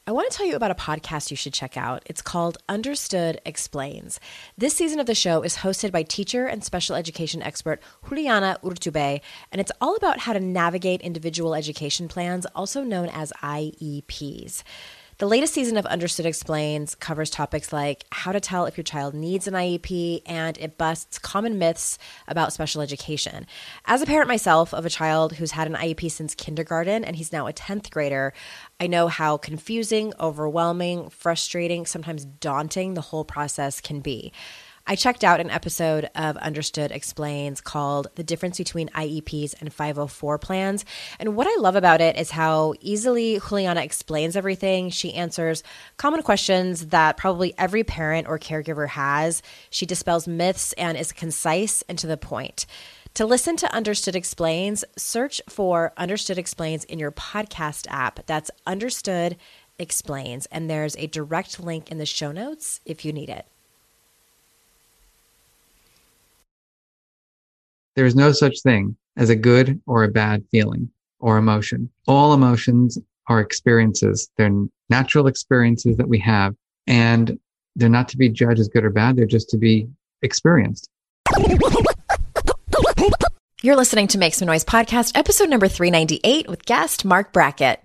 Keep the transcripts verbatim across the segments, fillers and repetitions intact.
I want to tell you about a podcast you should check out. It's called Understood Explains. This season of the show is hosted by teacher and special education expert Juliana Urtubey, and it's all about how to navigate individual education plans, also known as I E Ps. The latest season of Understood Explains covers topics like how to tell if your child needs an I E P, and it busts common myths about special education. As a parent myself of a child who's had an I E P since kindergarten, and he's now a tenth grader, I know how confusing, overwhelming, frustrating, sometimes daunting the whole process can be. I checked out an episode of Understood Explains called The Difference Between I E Ps and five oh four Plans. And what I love about it is how easily Juliana explains everything. She answers common questions that probably every parent or caregiver has. She dispels myths and is concise and to the point. To listen to Understood Explains, search for Understood Explains in your podcast app. That's Understood Explains. And there's a direct link in the show notes if you need it. There is no such thing as a good or a bad feeling or emotion. All emotions are experiences. They're natural experiences that we have, and they're not to be judged as good or bad. They're just to be experienced. You're listening to Make Some Noise podcast, episode number three ninety-eight with guest Mark Brackett.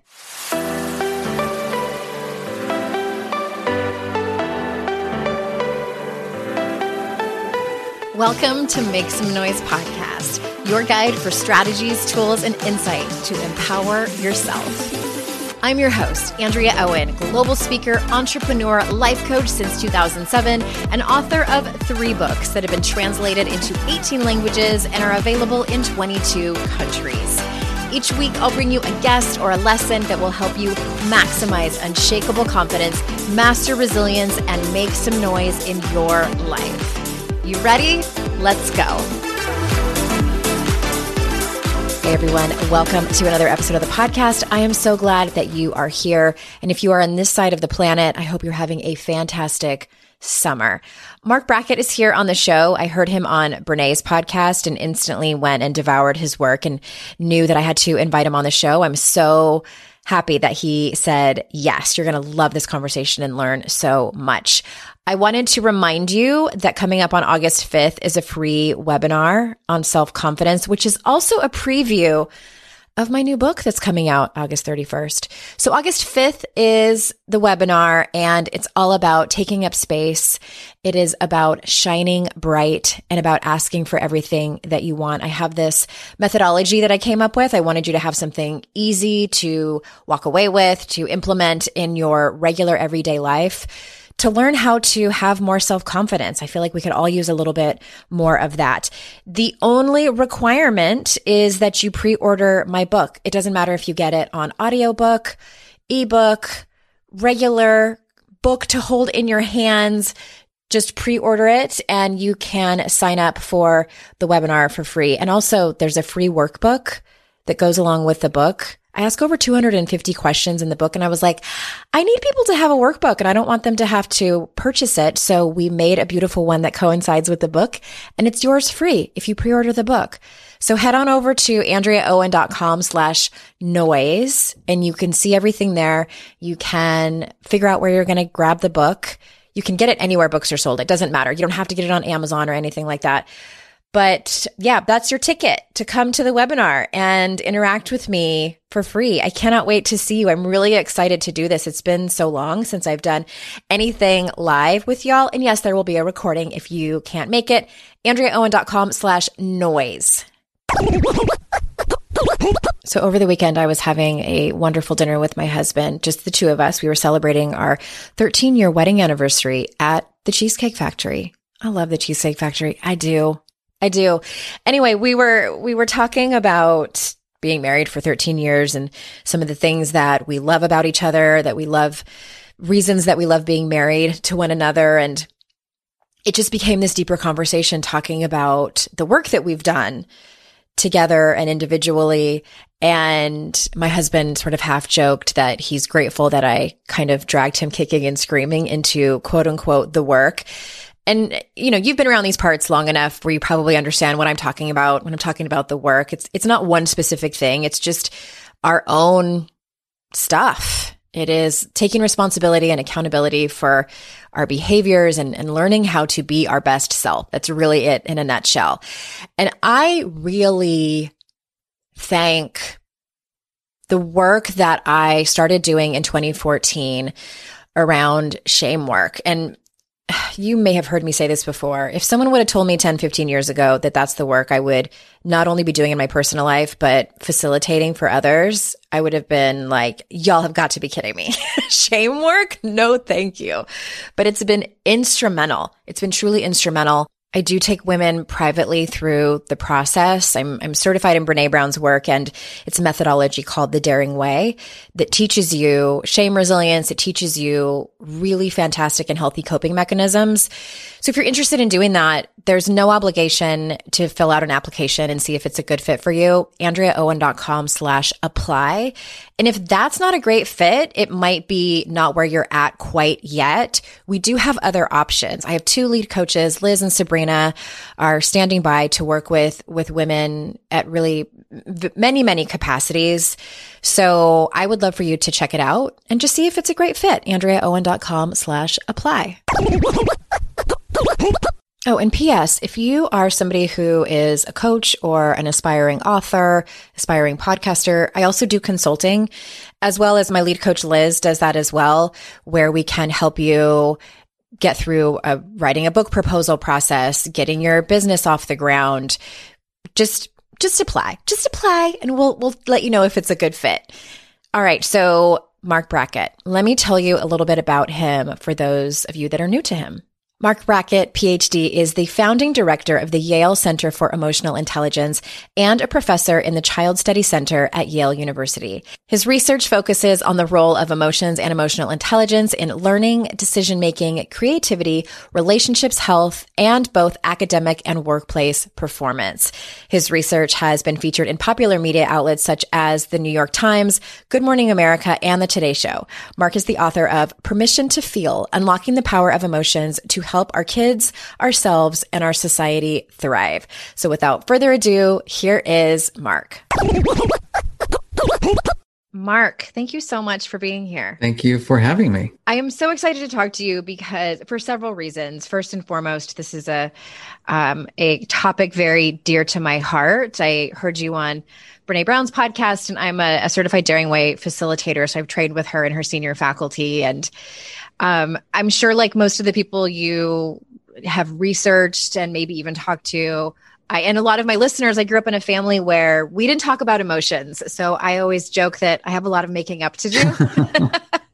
Welcome to Make Some Noise podcast, your guide for strategies, tools, and insight to empower yourself. I'm your host, Andrea Owen, global speaker, entrepreneur, life coach since two thousand seven, and author of three books that have been translated into eighteen languages and are available in twenty-two countries. Each week, I'll bring you a guest or a lesson that will help you maximize unshakable confidence, master resilience, and make some noise in your life. You ready? Let's go. Hey everyone, welcome to another episode of the podcast. I am so glad that you are here. And if you are on this side of the planet, I hope you're having a fantastic summer. Mark Brackett is here on the show. I heard him on Brené's podcast and instantly went and devoured his work and knew that I had to invite him on the show. I'm so happy that he said, yes, you're going to love this conversation and learn so much. I wanted to remind you that coming up on August fifth is a free webinar on self-confidence, which is also a preview of my new book that's coming out August thirty-first. So August fifth is the webinar, and it's all about taking up space. It is about shining bright and about asking for everything that you want. I have this methodology that I came up with. I wanted you to have something easy to walk away with, to implement in your regular everyday life, to learn how to have more self-confidence. I feel like we could all use a little bit more of that. The only requirement is that you pre-order my book. It doesn't matter if you get it on audiobook, ebook, regular book to hold in your hands. Just pre-order it and you can sign up for the webinar for free. And also there's a free workbook that goes along with the book. I ask over two hundred fifty questions in the book, and I was like, I need people to have a workbook and I don't want them to have to purchase it. So we made a beautiful one that coincides with the book, and it's yours free if you pre-order the book. So head on over to andreaowen.com slash noise and you can see everything there. You can figure out where you're going to grab the book. You can get it anywhere books are sold. It doesn't matter. You don't have to get it on Amazon or anything like that. But yeah, that's your ticket to come to the webinar and interact with me for free. I cannot wait to see you. I'm really excited to do this. It's been so long since I've done anything live with y'all. And yes, there will be a recording if you can't make it. andreaowen.com slash noise. So over the weekend, I was having a wonderful dinner with my husband, just the two of us. We were celebrating our thirteen-year wedding anniversary at the Cheesecake Factory. I love the Cheesecake Factory. I do. I do. Anyway, we were we were talking about being married for thirteen years and some of the things that we love about each other, that we love, reasons that we love being married to one another. And it just became this deeper conversation talking about the work that we've done together and individually. And my husband sort of half joked that he's grateful that I kind of dragged him kicking and screaming into quote unquote the work. And, you know, you've been around these parts long enough where you probably understand what I'm talking about when I'm talking about the work. It's, it's not one specific thing. It's just our own stuff. It is taking responsibility and accountability for our behaviors and, and learning how to be our best self. That's really it in a nutshell. And I really thank the work that I started doing in twenty fourteen around shame work. And you may have heard me say this before. If someone would have told me ten, fifteen years ago that that's the work I would not only be doing in my personal life, but facilitating for others, I would have been like, y'all have got to be kidding me. Shame work? No, thank you. But it's been instrumental. It's been truly instrumental. I do take women privately through the process. I'm, I'm certified in Brene Brown's work, and it's a methodology called the Daring Way that teaches you shame resilience. It teaches you really fantastic and healthy coping mechanisms. So if you're interested in doing that, there's no obligation to fill out an application and see if it's a good fit for you. AndreaOwen.com slash apply. And if that's not a great fit, it might be not where you're at quite yet. We do have other options. I have two lead coaches, Liz and Sabrina, are standing by to work with, with women at really v- many, many capacities. So I would love for you to check it out and just see if it's a great fit. AndreaOwen.com slash apply. Oh, and P S, if you are somebody who is a coach or an aspiring author, aspiring podcaster, I also do consulting, as well as my lead coach, Liz, does that as well, where we can help you get through a, writing a book proposal process, getting your business off the ground. Just, just apply, just apply, and we'll, we'll let you know if it's a good fit. All right. So Mark Brackett, let me tell you a little bit about him for those of you that are new to him. Mark Brackett, P H D, is the founding director of the Yale Center for Emotional Intelligence and a professor in the Child Study Center at Yale University. His research focuses on the role of emotions and emotional intelligence in learning, decision-making, creativity, relationships, health, and both academic and workplace performance. His research has been featured in popular media outlets such as the New York Times, Good Morning America, and The Today Show. Mark is the author of Permission to Feel: Unlocking the Power of Emotions to Help Our Kids, Ourselves, and Our Society Thrive. So without further ado, here is Mark. Mark, thank you so much for being here. Thank you for having me. I am so excited to talk to you because for several reasons. First and foremost, this is a um, a topic very dear to my heart. I heard you on Brene Brown's podcast, and I'm a, a certified Daring Way facilitator. So I've trained with her and her senior faculty. And um, I'm sure like most of the people you have researched and maybe even talked to, I, and a lot of my listeners, I grew up in a family where we didn't talk about emotions. So I always joke that I have a lot of making up to do.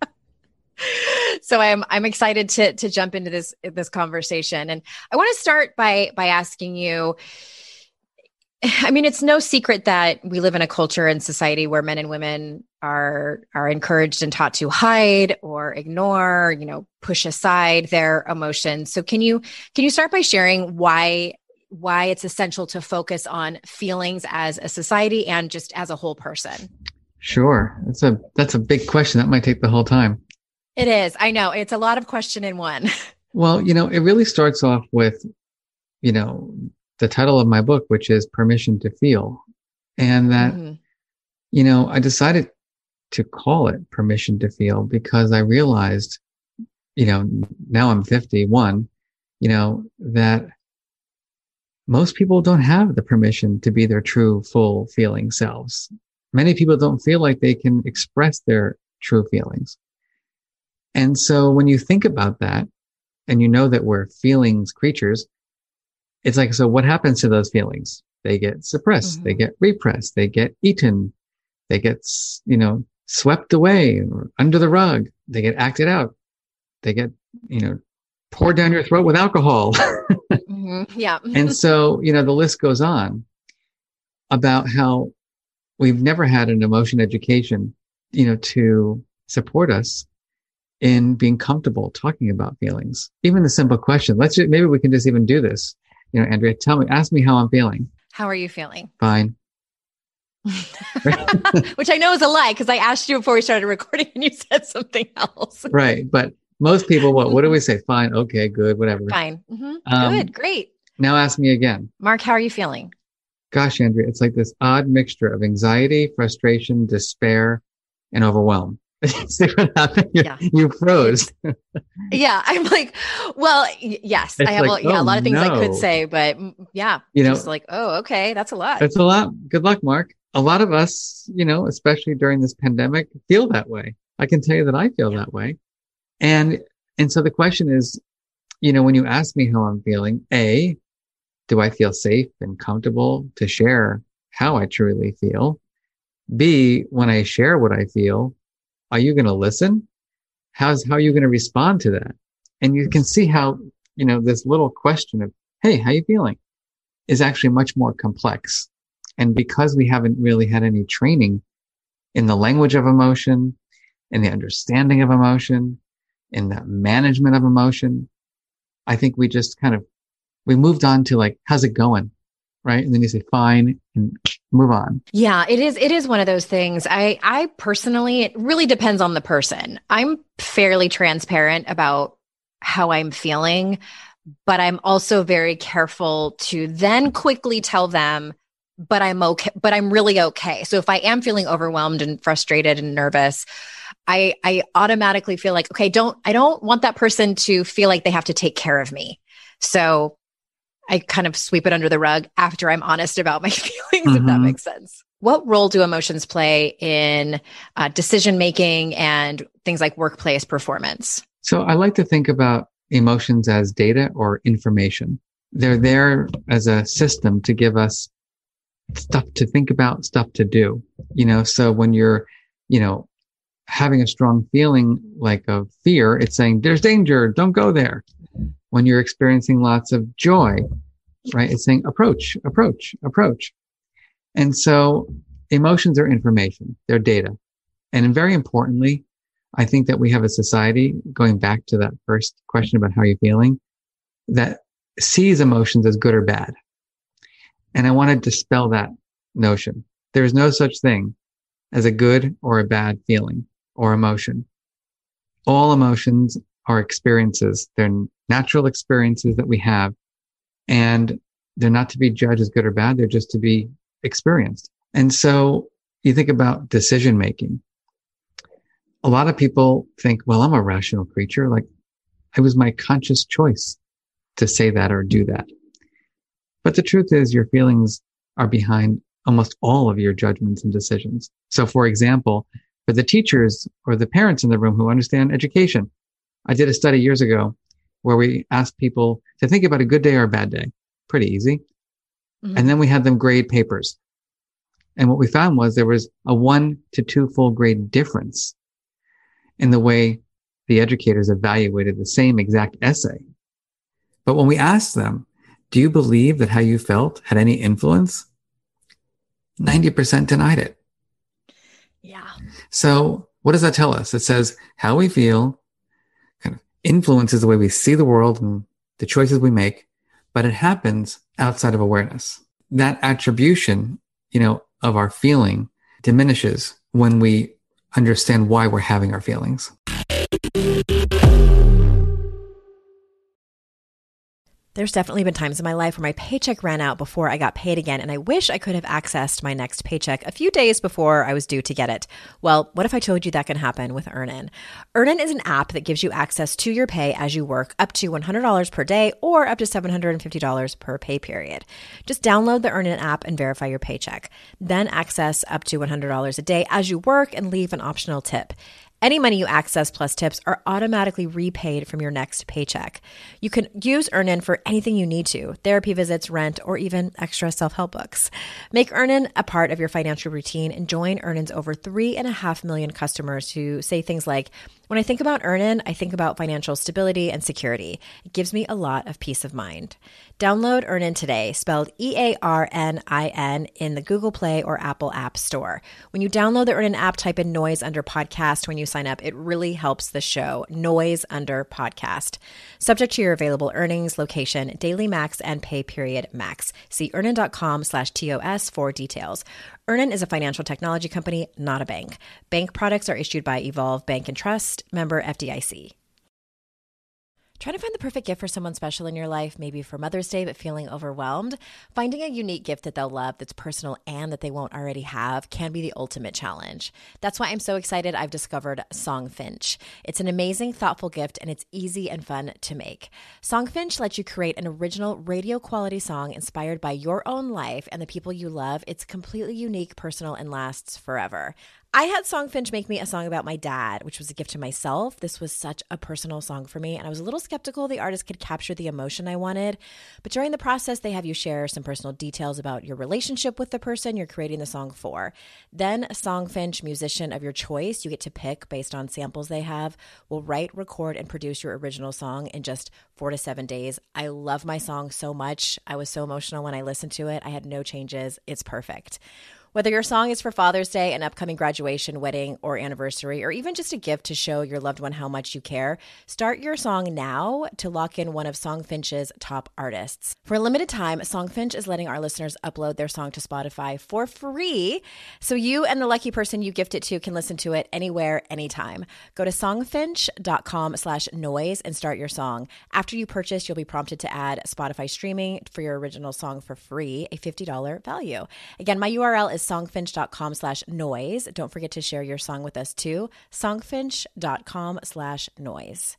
So I'm I'm excited to to jump into this this conversation. And I want to start by by asking you, I mean, it's no secret that we live in a culture and society where men and women are are encouraged and taught to hide or ignore, you know, push aside their emotions. So can you can you start by sharing why why it's essential to focus on feelings as a society and just as a whole person? Sure. That's a that's a big question. That might take the whole time. It is. I know. It's a lot of question in one. Well, you know, it really starts off with, you know, the title of my book, which is Permission to Feel. And that, mm-hmm. you know, I decided to call it Permission to Feel because I realized, you know, now I'm fifty-one, you know, that most people don't have the permission to be their true, full feeling selves. Many people don't feel like they can express their true feelings. And so when you think about that, and you know that we're feelings creatures, it's like, so what happens to those feelings? They get suppressed, mm-hmm. they get repressed, they get eaten, they get, you know, swept away or under the rug, they get acted out, they get, you know, poured down your throat with alcohol. mm-hmm. Yeah. And so, you know, the list goes on about how we've never had an emotion education, you know, to support us in being comfortable talking about feelings. Even the simple question, let's just, maybe we can just even do this. You know, Andrea, tell me, ask me how I'm feeling. How are you feeling? Fine. Which I know is a lie because I asked you before we started recording and you said something else. Right. But most people, what, what do we say? Fine. Okay, good, whatever. Fine. Mm-hmm. Um, good. Great. Now ask me again. Mark, how are you feeling? Gosh, Andrea, it's like this odd mixture of anxiety, frustration, despair, and overwhelm. See what happened? You, Yeah. you froze. Yeah. I'm like, well, y- yes, It's I have like, a, yeah, oh a lot of things I could no. say, but mm, yeah, You just know, like, oh, okay, that's a lot. it's a lot. Good luck, Mark. A lot of us, you know, especially during this pandemic, feel that way. I can tell you that I feel Yeah. that way. And, and so the question is, you know, when you ask me how I'm feeling, A, do I feel safe and comfortable to share how I truly feel? B, when I share what I feel, are you going to listen? How's, how are you going to respond to that? And you can see how, you know, this little question of, hey, how you feeling is actually much more complex. And because we haven't really had any training in the language of emotion, in the understanding of emotion, in the management of emotion, I think we just kind of, we moved on to like, how's it going? Right. And then you say, fine, and move on. Yeah, it is. It is one of those things. I, I personally, it really depends on the person. I'm fairly transparent about how I'm feeling, but I'm also very careful to then quickly tell them, but I'm okay, but I'm really okay. So if I am feeling overwhelmed and frustrated and nervous, I, I automatically feel like, okay, don't, I don't want that person to feel like they have to take care of me. So I kind of sweep it under the rug after I'm honest about my feelings, mm-hmm. if that makes sense. What role do emotions play in uh, decision making and things like workplace performance? So I like to think about emotions as data or information. They're there as a system to give us stuff to think about, stuff to do. You know, so when you're, you know, having a strong feeling like of fear, it's saying there's danger, don't go there. When you're experiencing lots of joy, right? It's saying approach, approach, approach. And so emotions are information, they're data. And very importantly, I think that we have a society, going back to that first question about how you're feeling, that sees emotions as good or bad. And I want to dispel that notion. There is no such thing as a good or a bad feeling or emotion. All emotions are experiences. They're natural experiences that we have, and they're not to be judged as good or bad. They're just to be experienced. And so you think about decision making. A lot of people think, well, I'm a rational creature. Like, it was my conscious choice to say that or do that. But the truth is, your feelings are behind almost all of your judgments and decisions. So for example, for the teachers or the parents in the room who understand education, I did a study years ago where we asked people to think about a good day or a bad day. Pretty easy. Mm-hmm. And then we had them grade papers. And what we found was there was a one to two full grade difference in the way the educators evaluated the same exact essay. But when we asked them, do you believe that how you felt had any influence? ninety percent denied it. Yeah. So what does that tell us? It says how we feel kind of influences the way we see the world and the choices we make, but it happens outside of awareness. That attribution, you know, of our feeling diminishes when we understand why we're having our feelings. There's definitely been times in my life where my paycheck ran out before I got paid again, and I wish I could have accessed my next paycheck a few days before I was due to get it. Well, what if I told you that can happen with Earnin? Earnin is an app that gives you access to your pay as you work, up to one hundred dollars per day or up to seven hundred fifty dollars per pay period. Just download the Earnin app and verify your paycheck. Then access up to one hundred dollars a day as you work and leave an optional tip. Any money you access plus tips are automatically repaid from your next paycheck. You can use Earnin for anything you need to, therapy visits, rent, or even extra self-help books. Make Earnin a part of your financial routine and join Earnin's over three and a half million customers who say things like, when I think about Earnin, I think about financial stability and security. It gives me a lot of peace of mind. Download Earnin today, spelled E A R N I N, in the Google Play or Apple App Store. When you download the Earnin app, type in Noise under podcast when you sign up. It really helps the show. Noise under podcast. Subject to your available earnings, location, daily max, and pay period max. See earnin.com slash TOS for details. Earnin is a financial technology company, not a bank. Bank products are issued by Evolve Bank and Trust, member F D I C. Trying to find the perfect gift for someone special in your life, maybe for Mother's Day, but feeling overwhelmed? Finding a unique gift that they'll love, that's personal and that they won't already have, can be the ultimate challenge. That's why I'm so excited I've discovered Songfinch. It's an amazing, thoughtful gift, and it's easy and fun to make. Songfinch lets you create an original radio quality song inspired by your own life and the people you love. It's completely unique, personal, and lasts forever. I had Songfinch make me a song about my dad, which was a gift to myself. This was such a personal song for me, and I was a little skeptical the artist could capture the emotion I wanted. But during the process, they have you share some personal details about your relationship with the person you're creating the song for. Then a Songfinch musician of your choice, you get to pick based on samples they have, will write, record, and produce your original song in just four to seven days. I love my song so much. I was so emotional when I listened to it. I had no changes. It's perfect. Whether your song is for Father's Day, an upcoming graduation, wedding, or anniversary, or even just a gift to show your loved one how much you care, start your song now to lock in one of Songfinch's top artists. For a limited time, Songfinch is letting our listeners upload their song to Spotify for free, so you and the lucky person you gift it to can listen to it anywhere, anytime. Go to songfinch.com slash noise and start your song. After you purchase, you'll be prompted to add Spotify streaming for your original song for free, a fifty dollars value. Again, my U R L is songfinch.com slash noise. Don't forget to share your song with us too. Songfinch.com slash noise.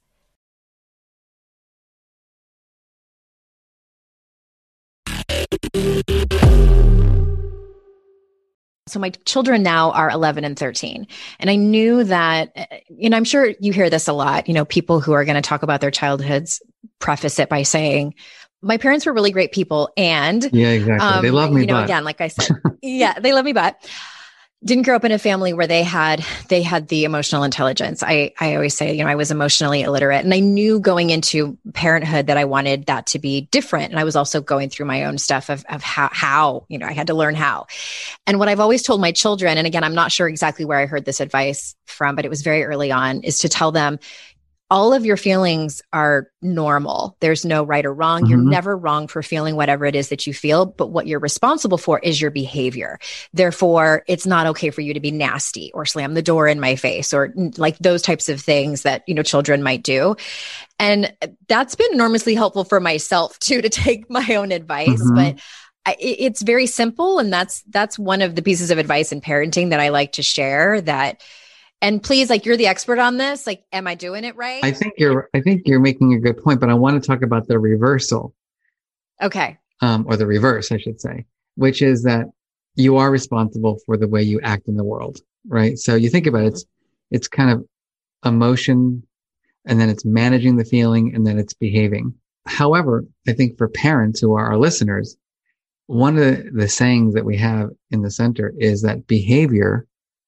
So my children now are eleven and thirteen. And I knew that, and I'm sure you hear this a lot, you know, people who are going to talk about their childhoods preface it by saying, my parents were really great people. And yeah, exactly. Um, they love me, you know, but again, like I said, yeah, they love me, but didn't grow up in a family where they had, they had the emotional intelligence. I, I always say, you know, I was emotionally illiterate, and I knew going into parenthood that I wanted that to be different. And I was also going through my own stuff of, of how, how, you know, I had to learn how. And what I've always told my children, and again, I'm not sure exactly where I heard this advice from, but it was very early on, is to tell them, all of your feelings are normal. There's no right or wrong. Mm-hmm. You're never wrong for feeling whatever it is that you feel, but what you're responsible for is your behavior. Therefore, it's not okay for you to be nasty or slam the door in my face or like those types of things that, you know, children might do. And that's been enormously helpful for myself too, to take my own advice. Mm-hmm. But I, it's very simple. And that's, that's one of the pieces of advice in parenting that I like to share. That And please, like, you're the expert on this. Like, am I doing it right? I think you're, I think you're making a good point, but I want to talk about the reversal. Okay. Um, or the reverse, I should say, which is that you are responsible for the way you act in the world, right? So you think about it, it's, it's kind of emotion, and then it's managing the feeling, and then it's behaving. However, I think for parents who are our listeners, one of the, the sayings that we have in the center is that behavior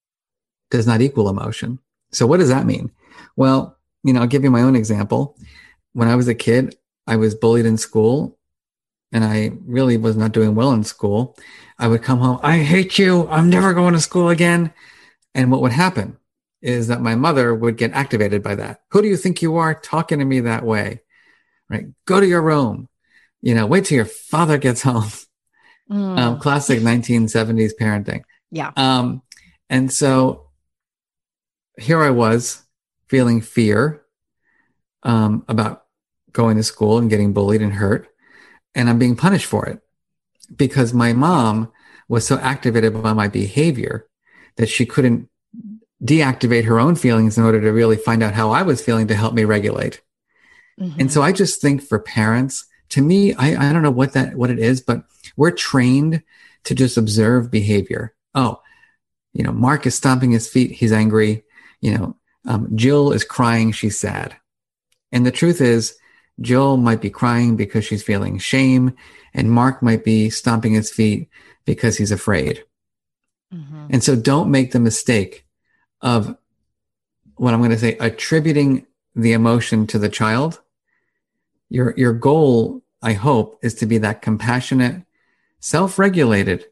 does not equal emotion. So what does that mean? Well, you know, I'll give you my own example. When I was a kid, I was bullied in school, and I really was not doing well in school. I would come home, I hate you, I'm never going to school again. And what would happen is that my mother would get activated by that. Who do you think you are talking to me that way? Right? Go to your room. You know, wait till your father gets home. Mm. Um, classic nineteen seventies parenting. Yeah. Um, and so here I was feeling fear um, about going to school and getting bullied and hurt. And I'm being punished for it because my mom was so activated by my behavior that she couldn't deactivate her own feelings in order to really find out how I was feeling to help me regulate. Mm-hmm. And so I just think for parents, to me, I, I don't know what that, what it is, but we're trained to just observe behavior. Oh, you know, Mark is stomping his feet. He's angry. You know, um, Jill is crying. She's sad. And the truth is, Jill might be crying because she's feeling shame, and Mark might be stomping his feet because he's afraid. Mm-hmm. And so don't make the mistake of what I'm going to say, attributing the emotion to the child. Your, your goal, I hope, is to be that compassionate, self-regulated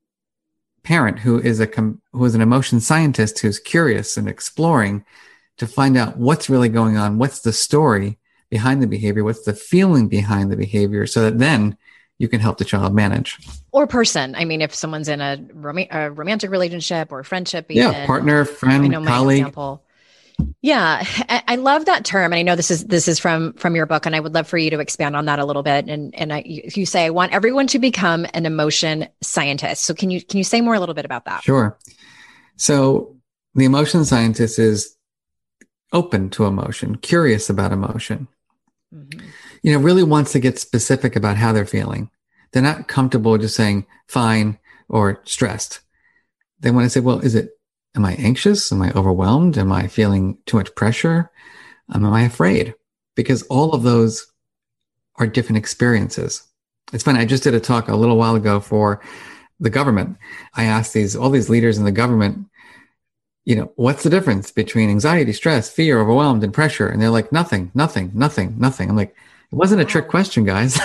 parent who is a, com- who is an emotion scientist, who's curious and exploring to find out what's really going on. What's the story behind the behavior? What's the feeling behind the behavior? So that then you can help the child manage. Or person. I mean, if someone's in a, rom- a romantic relationship or friendship, even, yeah, partner, friend, I know my colleague. example. Yeah, I, I love that term, and I know this is this is from from your book, and I would love for you to expand on that a little bit. And and I, you, you say I want everyone to become an emotion scientist. So can you can you say more a little bit about that? Sure. So the emotion scientist is open to emotion, curious about emotion. Mm-hmm. You know, really wants to get specific about how they're feeling. They're not comfortable just saying fine or stressed. They want to say, well, is it, am I anxious? Am I overwhelmed? Am I feeling too much pressure? Um, am I afraid? Because all of those are different experiences. It's funny. I just did a talk a little while ago for the government. I asked these, all these leaders in the government, you know, what's the difference between anxiety, stress, fear, overwhelmed, and pressure? And they're like, nothing, nothing, nothing, nothing. I'm like, it wasn't a trick question, guys.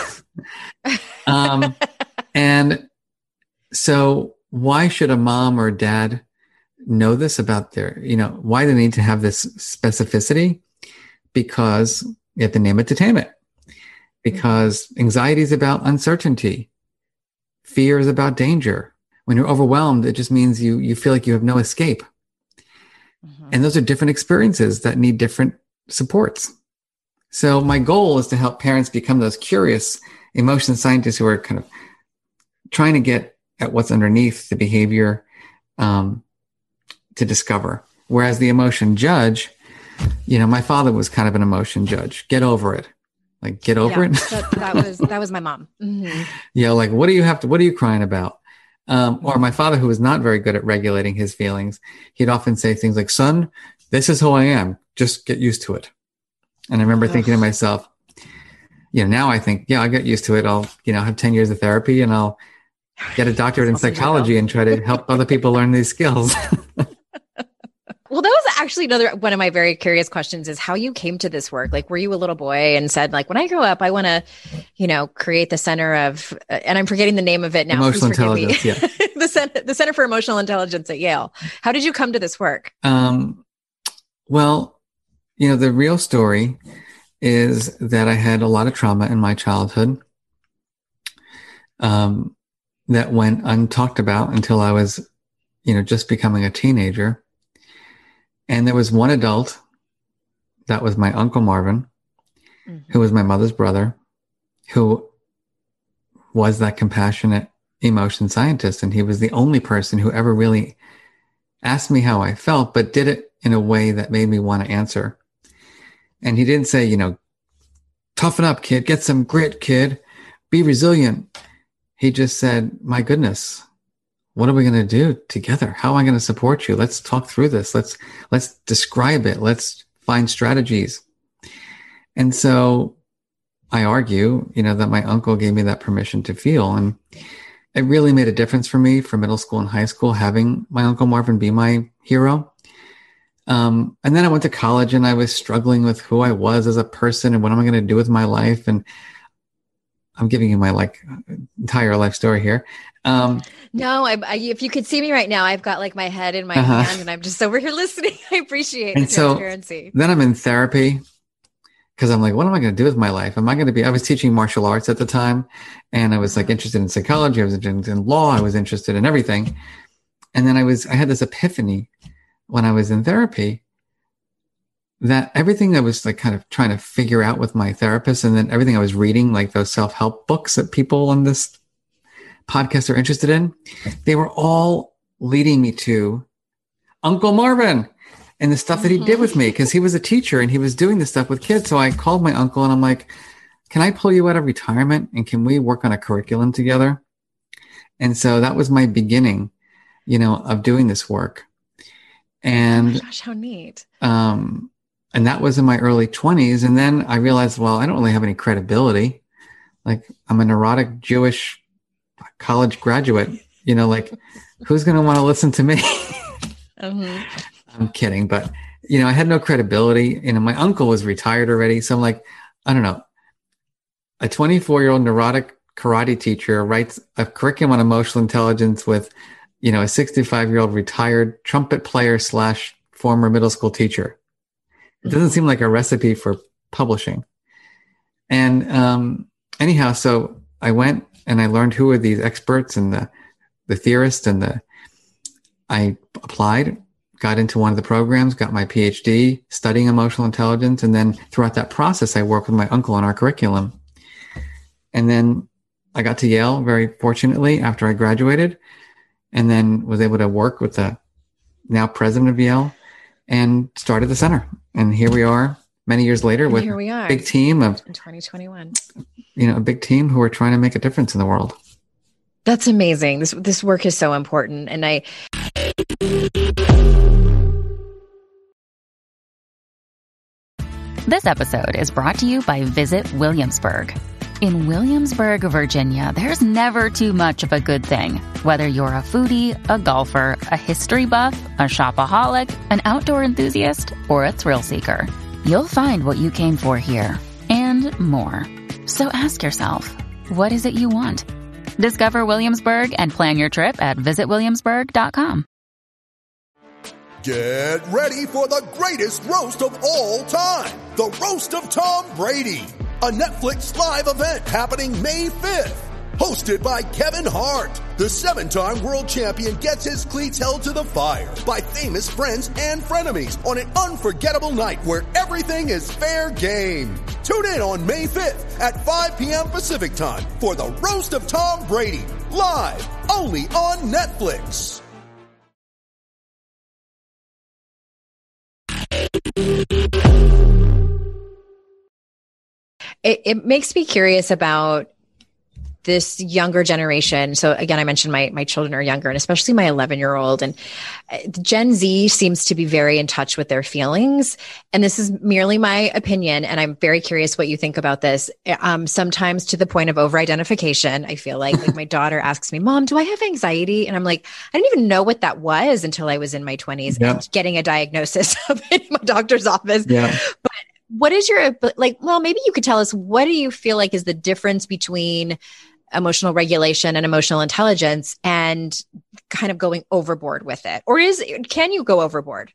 um, and so why should a mom or dad know this about their, you know, why they need to have this specificity? Because you have to name it to tame it. Because anxiety is about uncertainty. Fear is about danger. When you're overwhelmed, it just means you, you feel like you have no escape. Mm-hmm. And those are different experiences that need different supports. So my goal is to help parents become those curious emotion scientists who are kind of trying to get at what's underneath the behavior um, to discover. Whereas the emotion judge, you know, my father was kind of an emotion judge. Get over it. Like, get over yeah, it. that, that was, that was my mom. Mm-hmm. Yeah. Like, what do you have to, what are you crying about? Um, or my father, who was not very good at regulating his feelings, he'd often say things like, son, this is who I am. Just get used to it. And I remember Ugh. thinking to myself, you know, now I think, yeah, I'll get used to it. I'll, you know, have ten years of therapy and I'll get a doctorate in psychology and try to help other people learn these skills. Well, that was actually another one of my very curious questions is how you came to this work. Like, were you a little boy and said, like, when I grow up, I want to, you know, create the center of, uh, and I'm forgetting the name of it now. Emotional intelligence, yeah. the, Center, the Center for Emotional Intelligence at Yale. How did you come to this work? Um, well, you know, the real story is that I had a lot of trauma in my childhood um, that went untalked about until I was, you know, just becoming a teenager. And there was one adult, that was my Uncle Marvin, mm-hmm. who was my mother's brother, who was that compassionate emotion scientist. And he was the only person who ever really asked me how I felt, but did it in a way that made me want to answer. And he didn't say, you know, toughen up, kid, get some grit, kid, be resilient. He just said, my goodness, what are we going to do together? How am I going to support you? Let's talk through this. Let's, let's describe it. Let's find strategies. And so I argue, you know, that my uncle gave me that permission to feel. And it really made a difference for me for middle school and high school, having my Uncle Marvin be my hero. Um, and then I went to college and I was struggling with who I was as a person and what am I going to do with my life. And I'm giving you my like entire life story here. Um, no, I, I, if you could see me right now, I've got like my head in my uh-huh. hand and I'm just over here listening. I appreciate the transparency. So then I'm in therapy because I'm like, what am I going to do with my life? Am I going to be, I was teaching martial arts at the time and I was like interested in psychology. I was interested in law. I was interested in everything. And then I was, I had this epiphany when I was in therapy that everything I was like kind of trying to figure out with my therapist and then everything I was reading, like those self-help books that people on this podcast are interested in, they were all leading me to Uncle Marvin and the stuff that he did with me because he was a teacher and he was doing this stuff with kids. So I called my uncle and I'm like, can I pull you out of retirement and can we work on a curriculum together? And so that was my beginning, you know, of doing this work. And oh my gosh, how neat. Um, and that was in my early twenties. And then I realized, well, I don't really have any credibility. Like I'm a neurotic Jewish college graduate, you know, like who's going to want to listen to me? Mm-hmm. I'm kidding. But, you know, I had no credibility. You know, my uncle was retired already. So I'm like, I don't know. A twenty-four year old neurotic karate teacher writes a curriculum on emotional intelligence with, you know, a sixty-five year old retired trumpet player slash former middle school teacher. It doesn't seem like a recipe for publishing. And um, anyhow, so I went and I learned who were these experts and the, the theorists and the, I applied got into one of the programs, got my P H D studying emotional intelligence. And then throughout that process, I worked with my uncle on our curriculum. And then I got to Yale very fortunately after I graduated, and then was able to work with the now president of Yale and started the center. And here we are many years later and with here we are. a big team of in twenty twenty-one. You know, a big team who are trying to make a difference in the world. That's amazing. This this work is so important. And I This episode is brought to you by Visit Williamsburg. In Williamsburg, Virginia, there's never too much of a good thing. Whether you're a foodie, a golfer, a history buff, a shopaholic, an outdoor enthusiast, or a thrill seeker, you'll find what you came for here and more. So ask yourself, what is it you want? Discover Williamsburg and plan your trip at visit williamsburg dot com. Get ready for the greatest roast of all time, the Roast of Tom Brady, a Netflix live event happening May fifth. Hosted by Kevin Hart, the seven-time world champion gets his cleats held to the fire by famous friends and frenemies on an unforgettable night where everything is fair game. Tune in on May fifth at five p.m. Pacific time for the Roast of Tom Brady, live only on Netflix. It, it makes me curious about this younger generation. So again, I mentioned my my children are younger, and especially my eleven year old. And Gen Z seems to be very in touch with their feelings. And this is merely my opinion, and I'm very curious what you think about this. Um, sometimes to the point of over-identification, I feel like, like my daughter asks me, "Mom, do I have anxiety?" And I'm like, I didn't even know what that was until I was in my twenties, yeah. getting a diagnosis in my doctor's office. Yeah. But what is your, like, well, maybe you could tell us, what do you feel like is the difference between emotional regulation and emotional intelligence, and kind of going overboard with it? Or is, can you go overboard?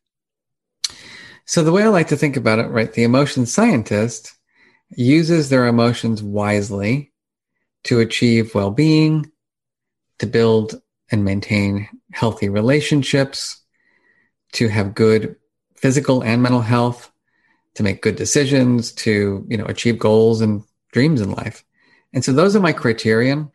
So the way I like to think about it, right, the emotion scientist uses their emotions wisely to achieve well-being, to build and maintain healthy relationships, to have good physical and mental health, to make good decisions, to, you know, achieve goals and dreams in life. And so those are my criterion.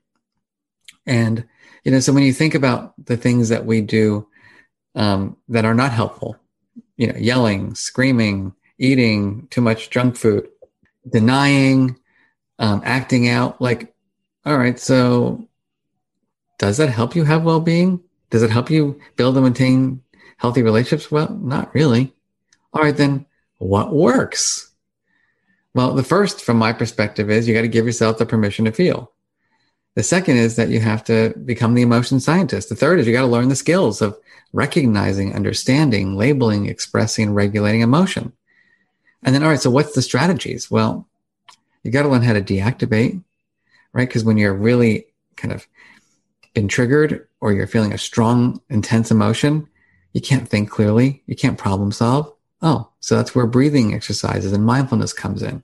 And, you know, so when you think about the things that we do um, that are not helpful, you know, yelling, screaming, eating too much junk food, denying, um, acting out, like, all right, so does that help you have well-being? Does it help you build and maintain healthy relationships? Well, not really. All right, then what works? Well, the first, from my perspective, is you got to give yourself the permission to feel. The second is that you have to become the emotion scientist. The third is you got to learn the skills of recognizing, understanding, labeling, expressing, regulating emotion. And then, all right, so what's the strategies? Well, you got to learn how to deactivate, right? Because when you're really kind of been triggered, or you're feeling a strong, intense emotion, you can't think clearly. You can't problem solve. Oh, so that's where breathing exercises and mindfulness comes in.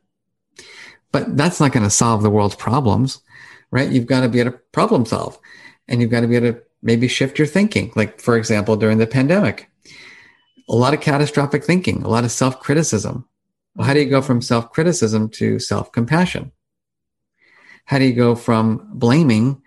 But that's not going to solve the world's problems, right? You've got to be able to problem solve, and you've got to be able to maybe shift your thinking. Like, for example, during the pandemic, a lot of catastrophic thinking, a lot of self-criticism. Well, how do you go from self-criticism to self-compassion? How do you go from blaming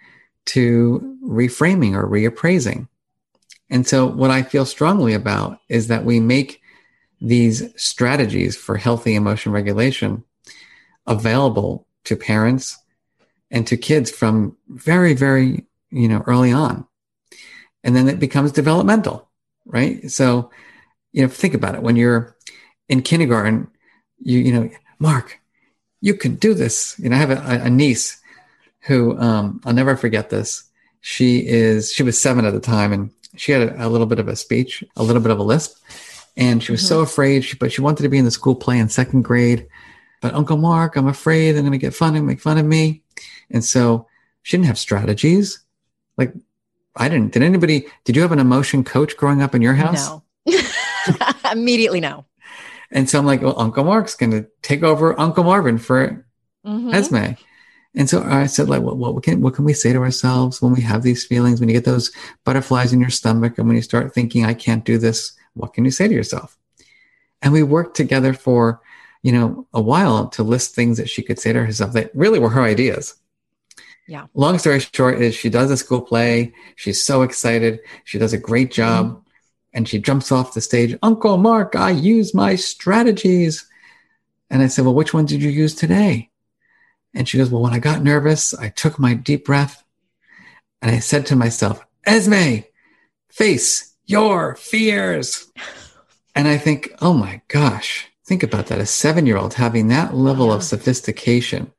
to reframing or reappraising? And so what I feel strongly about is that we make these strategies for healthy emotion regulation available to parents and to kids from very, very, you know, early on. And then it becomes developmental, right? So, you know, think about it. When you're in kindergarten, you, you know, Mark, you can do this. You know, I have a, a niece who, um, I'll never forget this. She is, she was seven at the time, and she had a, a little bit of a speech, a little bit of a lisp. And she was mm-hmm. so afraid, she, but she wanted to be in the school play in second grade. But Uncle Mark, I'm afraid they're going to get fun and make fun of me. And so she didn't have strategies. Like, I didn't. Did anybody, did you have an emotion coach growing up in your house? No. Immediately no. And so I'm like, well, Uncle Mark's going to take over Uncle Marvin for mm-hmm. Esme. And so I said, like, what, what can what can we say to ourselves when we have these feelings, when you get those butterflies in your stomach, and when you start thinking, I can't do this What can you say to yourself? And we worked together for, you know, a while to list things that she could say to herself that really were her ideas. Yeah. Long story short is she does a school play. She's so excited. She does a great job. Mm-hmm. And she jumps off the stage. Uncle Mark, I use my strategies. And I said, well, which one did you use today? And she goes, well, when I got nervous, I took my deep breath. And I said to myself, Esme, face your fears. And I think, oh my gosh, think about that. A seven-year-old having that level yeah. of sophistication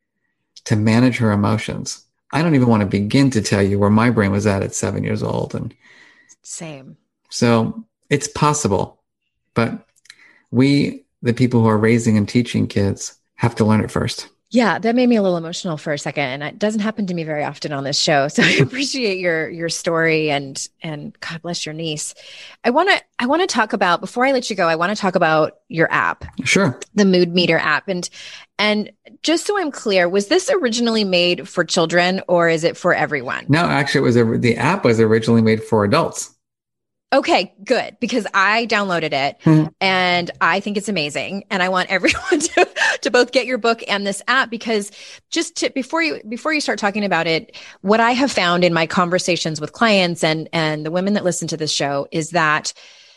to manage her emotions. I don't even want to begin to tell you where my brain was at at seven years old. And same. So it's possible, but we, the people who are raising and teaching kids, have to learn it first. Yeah, that made me a little emotional for a second. And it doesn't happen to me very often on this show. So I appreciate your your story and and God bless your niece. I want to I want to talk about, before I let you go, I want to talk about your app. Sure. The Mood Meter app. And and just so I'm clear, was this originally made for children or is it for everyone? No, actually it was a, the app was originally made for adults. Okay, good. Because I downloaded it mm-hmm. and I think it's amazing. And I want everyone to, to both get your book and this app, because just to, before you, before you start talking about it, what I have found in my conversations with clients and, and the women that listen to this show is that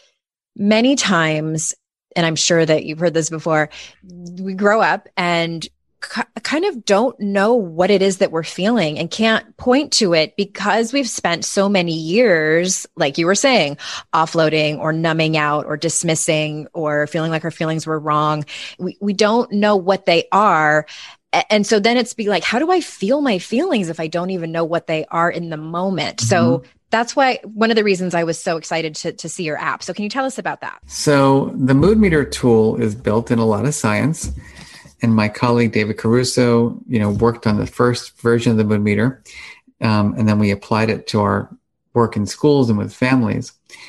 many times, and I'm sure that you've heard this before, we grow up and kind of don't know what it is that we're feeling and can't point to it because we've spent so many years, like you were saying, offloading or numbing out or dismissing or feeling like our feelings were wrong. We we don't know what they are. And so then it's be like, how do I feel my feelings if I don't even know what they are in the moment? Mm-hmm. So that's why one of the reasons I was so excited to, to see your app. So can you tell us about that? So the Mood Meter tool is built in a lot of science. And my colleague, David Caruso, you know, worked on the first version of the Mood Meter. Um, and then we applied it to our work in schools and with families.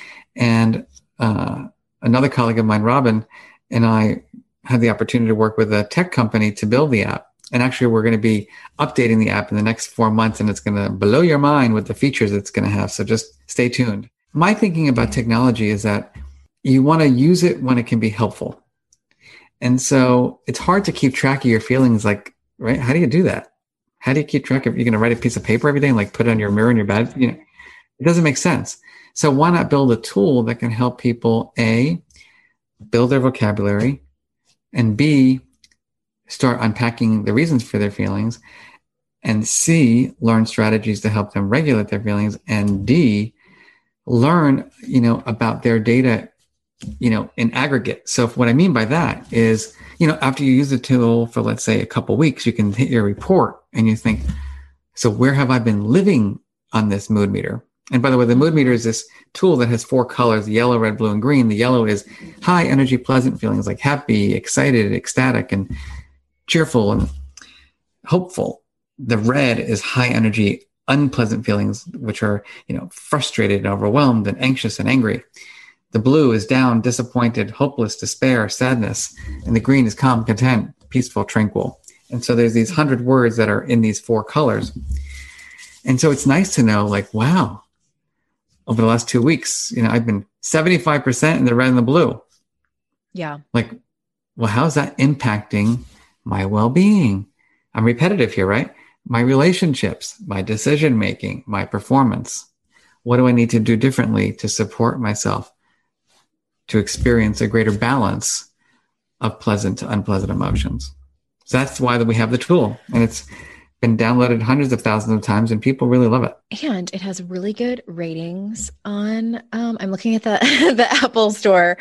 And uh, another colleague of mine, Robin, and I had the opportunity to work with a tech company to build the app. And actually, we're going to be updating the app in the next four months, and it's going to blow your mind with the features it's going to have. So just stay tuned. My thinking about technology is that you want to use it when it can be helpful. And so it's hard to keep track of your feelings. Like, right? How do you do that? How do you keep track of, you're going to write a piece of paper every day and like put it on your mirror in your bed? You know, it doesn't make sense. So why not build a tool that can help people, A, build their vocabulary, and B, start unpacking the reasons for their feelings, and C, learn strategies to help them regulate their feelings, and D, learn, you know, about their data, you know, in aggregate. So what I mean by that is, you know, after you use the tool for, let's say, a couple of weeks, you can hit your report and you think, so where have I been living on this mood meter? And by the way, the mood meter is this tool that has four colors: yellow, red, blue, and green. The yellow is high energy, pleasant feelings like happy, excited, ecstatic, and cheerful and hopeful. The red is high energy, unpleasant feelings, which are, you know, frustrated and overwhelmed and anxious and angry. The blue is down, disappointed, hopeless, despair, sadness. And the green is calm, content, peaceful, tranquil. And so there's these hundred words that are in these four colors. And so it's nice to know, like, wow, over the last two weeks, you know, I've been seventy-five percent in the red and the blue. Yeah. Like, well, how's that impacting my well-being? I'm repetitive here, right? My relationships, my decision-making, my performance. What do I need to do differently to support myself to experience a greater balance of pleasant to unpleasant emotions? So that's why that we have the tool, and it's been downloaded hundreds of thousands of times, and people really love it. And it has really good ratings on, um, I'm looking at the, the Apple Store.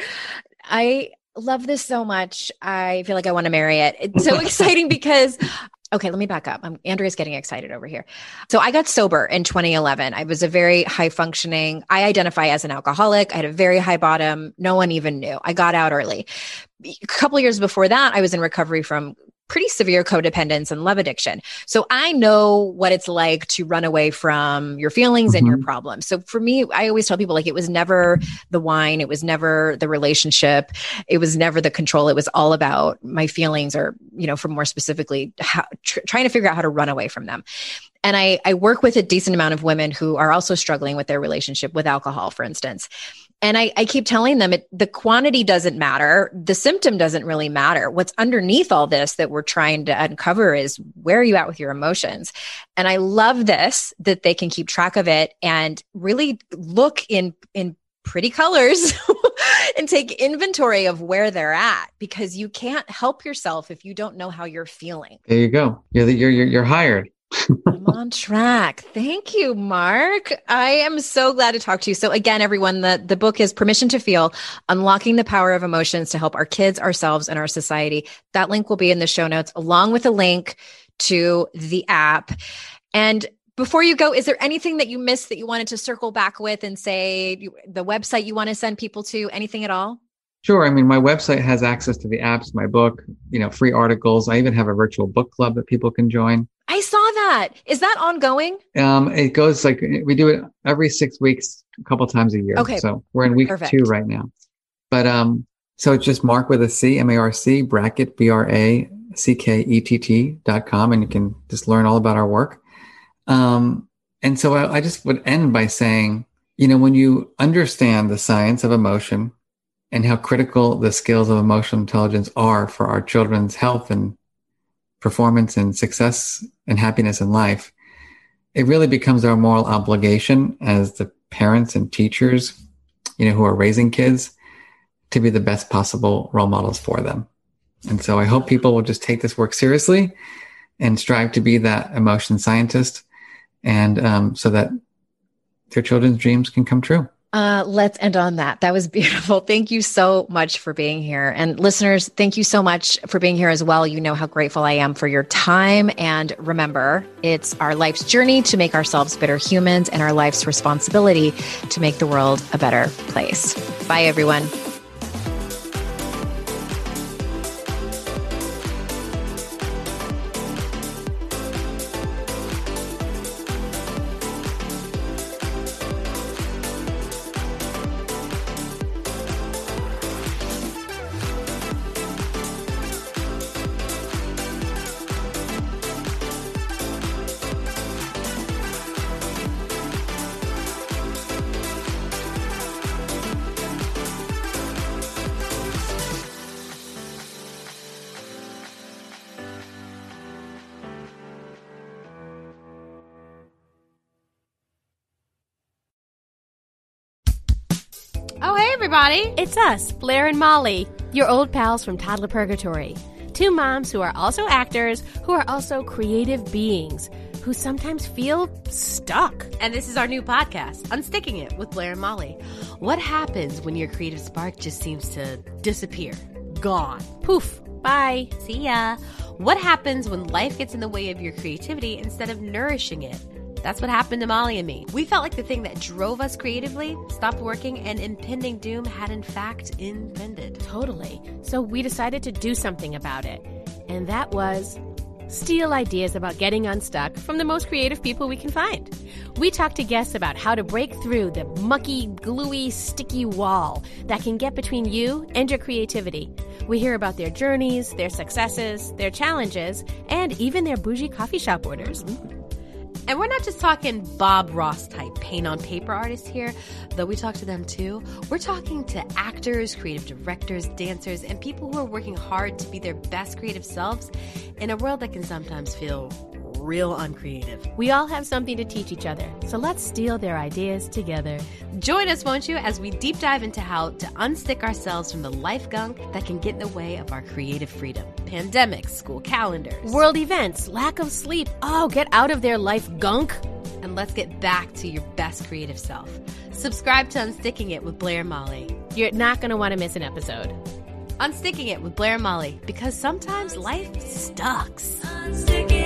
I love this so much. I feel like I want to marry it. It's so exciting because, okay, let me back up. I'm, Andrea's getting excited over here. So I got sober in twenty eleven. I was a very high functioning, I identify as an alcoholic. I had a very high bottom. No one even knew. I got out early. A couple of years before that, I was in recovery from pretty severe codependence and love addiction. So I know what it's like to run away from your feelings mm-hmm. and your problems. So for me, I always tell people, like, it was never the wine. It was never the relationship. It was never the control. It was all about my feelings, or, you know, for more specifically, how, tr- trying to figure out how to run away from them. And I, I work with a decent amount of women who are also struggling with their relationship with alcohol, for instance. And I, I keep telling them it, the quantity doesn't matter. The symptom doesn't really matter. What's underneath all this that we're trying to uncover is where are you at with your emotions? And I love this, that they can keep track of it and really look in, in pretty colors and take inventory of where they're at, because you can't help yourself if you don't know how you're feeling. There you go. You're, the, you're, you're, you're hired. I'm on track. Thank you, Mark. I am so glad to talk to you. So again, everyone, the, the book is Permission to Feel, Unlocking the Power of Emotions to Help Our Kids, Ourselves, and Our Society. That link will be in the show notes, along with a link to the app. And before you go, is there anything that you missed that you wanted to circle back with and say, you, the website you want to send people to, anything at all? Sure. I mean, my website has access to the apps, my book, you know, free articles. I even have a virtual book club that people can join. I saw that. Is that ongoing? Um, it goes like, we do it every six weeks, a couple times a year. Okay. So we're in week Perfect. two right now. But um, so it's just Mark with a C, M A R C, bracket, B R A C K E T T dot com. And you can just learn all about our work. Um, and so I, I just would end by saying, you know, when you understand the science of emotion and how critical the skills of emotional intelligence are for our children's health and performance and success and happiness in life, it really becomes our moral obligation as the parents and teachers, you know, who are raising kids, to be the best possible role models for them. And so I hope people will just take this work seriously and strive to be that emotion scientist, and um, so that their children's dreams can come true. Uh, let's end on that. That was beautiful. Thank you so much for being here. And listeners, thank you so much for being here as well. You know how grateful I am for your time. And remember, it's our life's journey to make ourselves better humans and our life's responsibility to make the world a better place. Bye, everyone. Oh, hey, everybody. It's us, Blair and Molly, your old pals from Toddler Purgatory. Two moms who are also actors, who are also creative beings, who sometimes feel stuck. And this is our new podcast, Unsticking It with Blair and Molly. What happens when your creative spark just seems to disappear? Gone. Poof. Bye. See ya. What happens when life gets in the way of your creativity instead of nourishing it? That's what happened to Molly and me. We felt like the thing that drove us creatively stopped working, and impending doom had in fact impended. Totally. So we decided to do something about it. And that was steal ideas about getting unstuck from the most creative people we can find. We talked to guests about how to break through the mucky, gluey, sticky wall that can get between you and your creativity. We hear about their journeys, their successes, their challenges, and even their bougie coffee shop orders. And we're not just talking Bob Ross type paint on paper artists here, though we talk to them too. We're talking to actors, creative directors, dancers, and people who are working hard to be their best creative selves in a world that can sometimes feel real uncreative. We all have something to teach each other, so let's steal their ideas together. Join us, won't you, as we deep dive into how to unstick ourselves from the life gunk that can get in the way of our creative freedom. Pandemics, school calendars, world events, lack of sleep. Oh, get out of their life gunk. And let's get back to your best creative self. Subscribe to Unsticking It with Blair and Molly. You're not going to want to miss an episode. Unsticking It with Blair and Molly, because sometimes life sucks. Unsticking